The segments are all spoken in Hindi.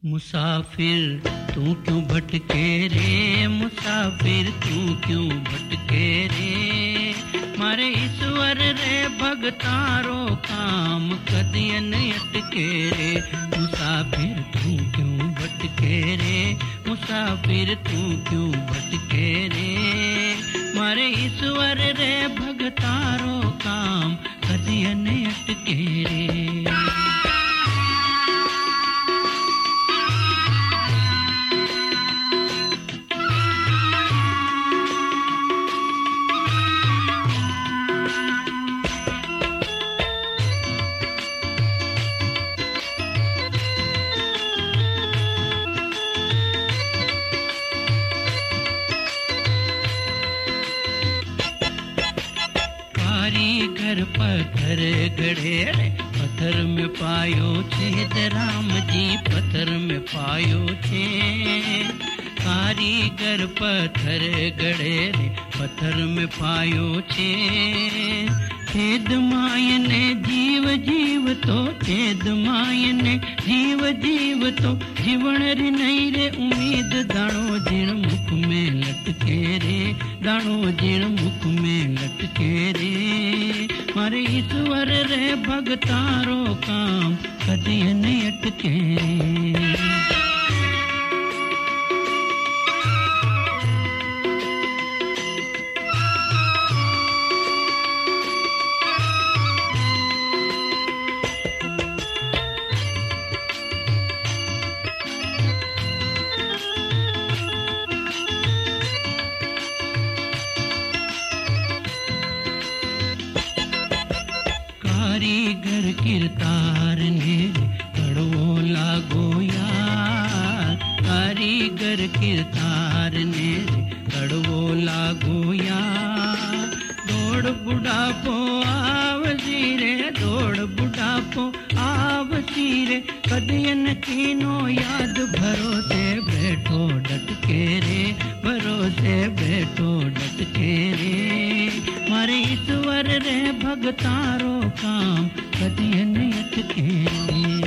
मुसाफिर तू क्यों भटके रे, मुसाफिर तू क्यों भटके रे, मारे ईश्वर रे भगतारो काम कदियन अटके रे। मुसाफिर तू क्यों भटके रे, मुसाफिर तू क्यों भटके रे, मारे ईश्वर रे भगतारो काम कदियन अटके रे। कारीगर पत्थर गढ़े रे, पत्थर में पायो छेद, राम जी पत्थर में पायो छेद। कारीगर पत्थर गढ़े रे, पत्थर में पायो छेद। छेद मायने जीव जीव तो, छेद मायने जीव जीव तो, जीवन री नहीं रे उम्मीद, दाणो जीण मुख में लटके रे, दाणो जीण मुख में लटके रे, मारे ईश्वर रे भगतारो काम कदियन अटके रे। कारीगर किरतार ने कड़वो लागो यार, कारीगर किरतार ने कड़वो लागो यार। दौड़ बुढ़ापो आवसी रे, दौड़ बुढ़ापो आवसी रे, कदियन कीनो याद भरोसे बैठो डटके रे, भरोसे बैठो डटके रे, मारे ईश्वर रे भगतारो काम कदियन अटके रे।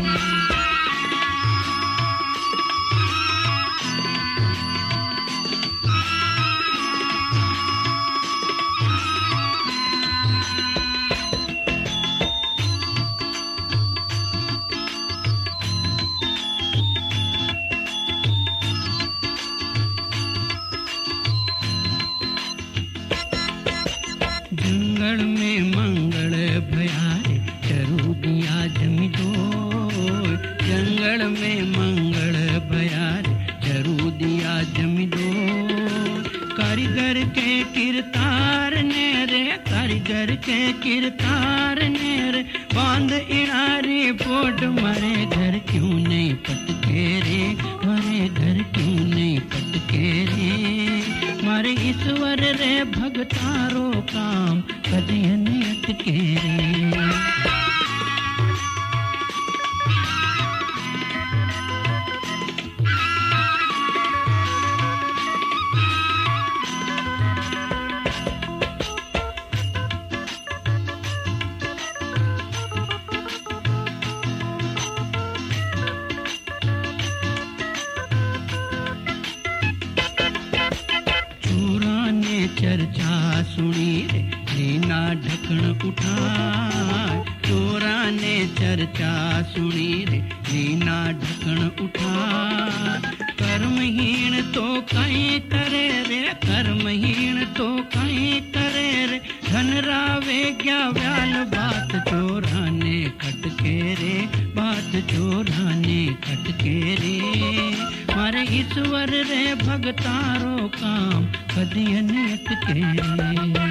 जंगल में मंगल भयारे चरू दिया जमी दो, जंगल में मंगल भयारे चरू दिया जमी दो। कारीगर के किरतार ने रे, कारीगर के किरतार ने रे, बांध इनारी पोट, मारे घर क्यों नहीं पटके रे, मारे घर क्यों नहीं पटके रे, मारे ईश्वर रे भगतारो काम कदियन अटके रे। चर्चा सुनी रे, रीना ढकन उठाए, चोरा ने चर्चा सुनी रे, रीना ढकन उठाए। कर्महीन तो कहीं करे रे, कर्महीन तो कहीं करे रे, धन रावे क्या व्याल, बात चोरा ने खटके रे, बात चोरा ने खटके रे, मारे ईश्वर रे भगतारो काम कदियन अटके रे।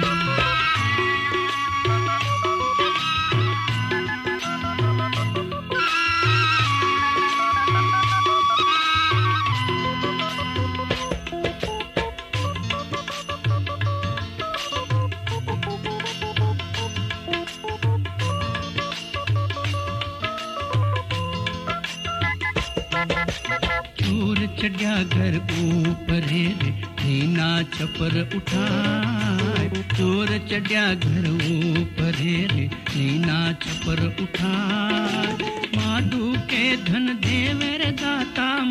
चढ़िया घर ऊपर रे, रीना छपर उठाए, चोर चढ़िया घर ऊपर रे, रीना छपर उठाए। माधु के धन देवे रे दाता,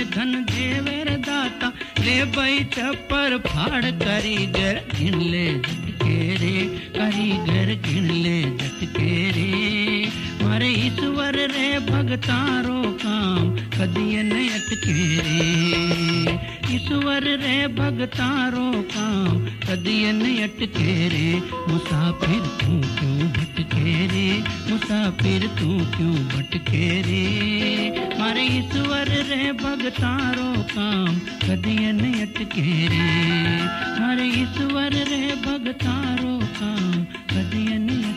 धन देवे रे दाता ले भाई चप्पर फाड़ कारीगर गिन ले झटके रे कारीगर गिन ले झटके रे मारे ईश्वर रे भगतारो काम कदिए न अटके रे ईश्वर रे भगतारो काम कदिए न अटके रे मुसाफिर तू क्यों भटके रे मुसाफिर तू क्यों भटके रे मारे ईश्वर रे भगतारो काम कदिए न अटके रे मारे ईश्वर रे भगतारो काम कदिए न